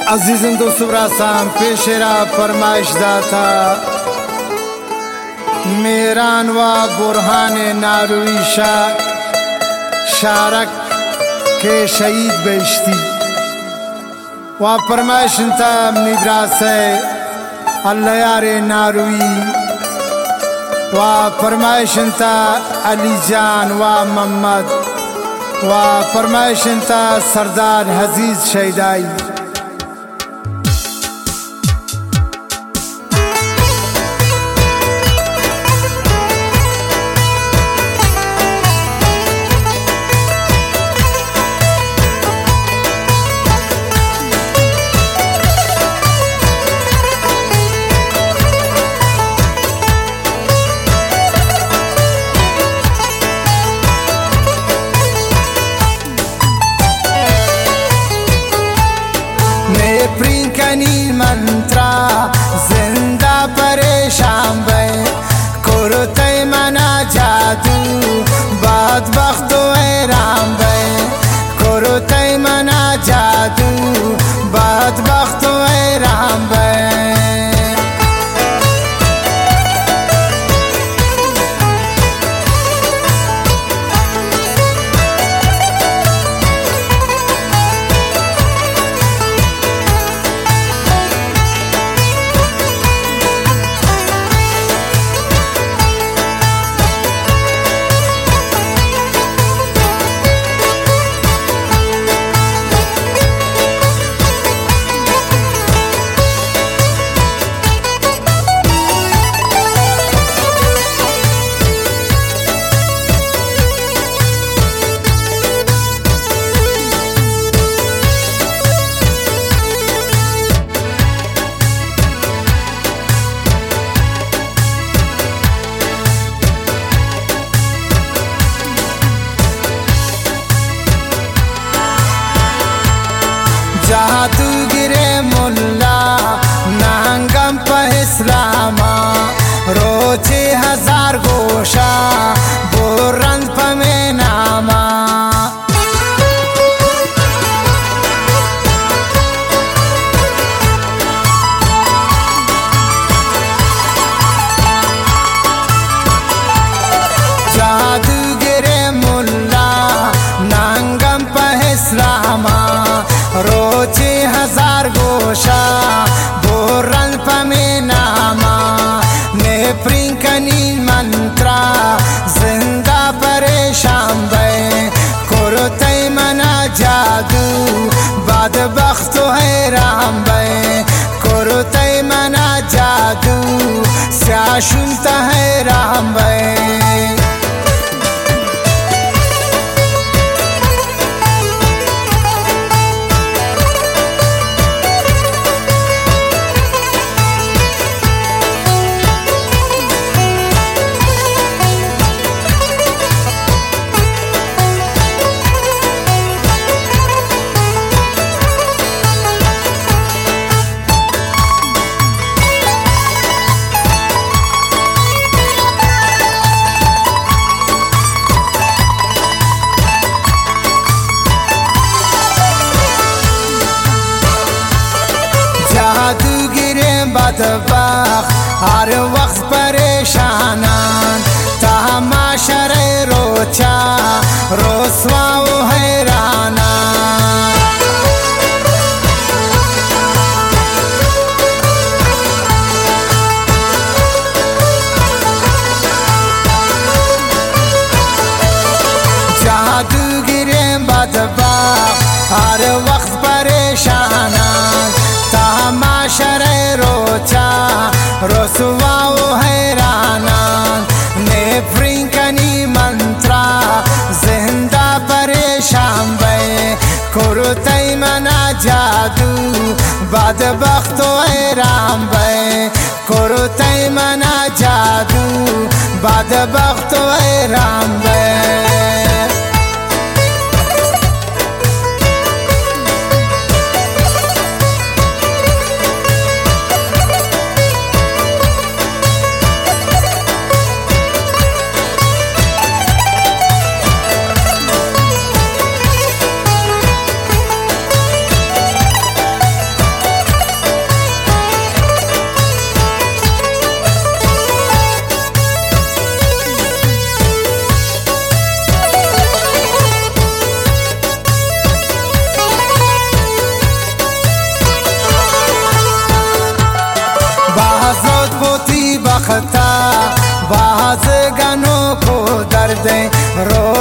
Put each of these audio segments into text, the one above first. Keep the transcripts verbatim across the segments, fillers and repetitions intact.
अजीजन दोस्तों रासाम पेशेरा फरमाइश दाता मेहरान व बुरहान नारुई शाह शारक के शहीद बेश्ती व फरमाइश इंता निद्रास अल्लाह यारे नारुई व फरमाइश इंता अली जान व मोहम्मद व फरमाइश इंता सरदार हजीज शहीदाई प्रिंकनी मंत्रा जिंदा परेशान बे कुरते मना जादू बाद बख्तो हैरान बे कुरते मना जादू बाद बख्तो हैरान बे जहाँ तू गिरे मुल्ला नांगम पर इस्लामा रोचे हजार गोशा बुरंद पमे नामा जहाँ तू गिरे मुल्ला नांगम पर इस्लामा रोचे हजार गोशा बुरंद पमे नामा ने प्रिंकनी मंत्रा जिंदा परेशान बे कुरते मना जादू बाद बख्तो हैरान बे कुरते मना जादू स्याशुनता हैरान बे जादू गिरे बदबख्त हर वक्त परेशानान तमाशा रोचा रोसवा हैराना जादू गिरे बदबख्त हर वक्त परेशानान तमाशा रोचा रोसवा हैराना ने प्रिंकनी मंत्रा जिंदा परेशान बे कुरते मना जादू बाद बख्तो हैरान बे कुरते मना जादू बाद बख्तो हैरान बे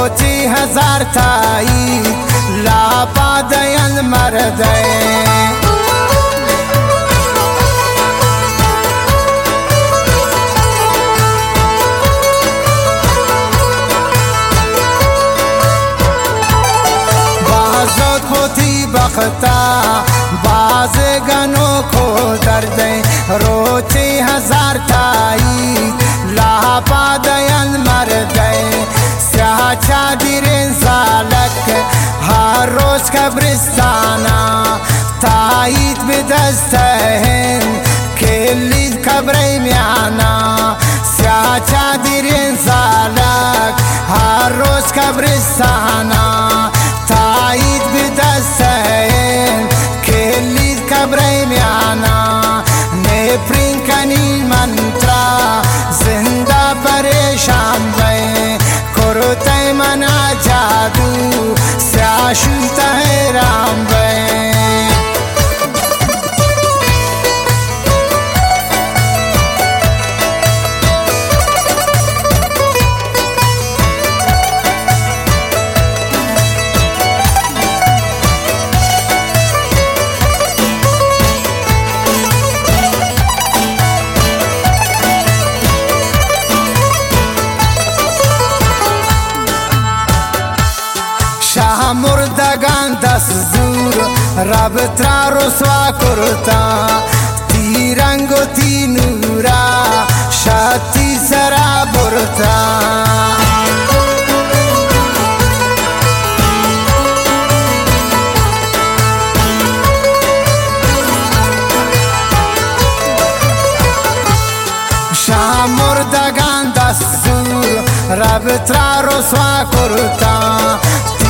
रोची हजार تایید لاپا دیان مرده بازد خوتی بختا باز گنو کو درده روچی هزار تایید لاپا دیان مرده سیاه چادرین زالک هر روز کبرستانا تایید به دستهن کلید کبری میانا سیاه چادرین زالک هر روز کبرستانا تایید به دستهن کلید کبری میانا نپرین کنی منترا زنده پریشان بی کرتی منا جادو سیاشوتا حیران بی مردگان دست زور رب ترا رسوا کرتا تیرنگ و تی نورا شاتی سرا برتا شاه مردگان دست زور رب ترا رسوا کرتا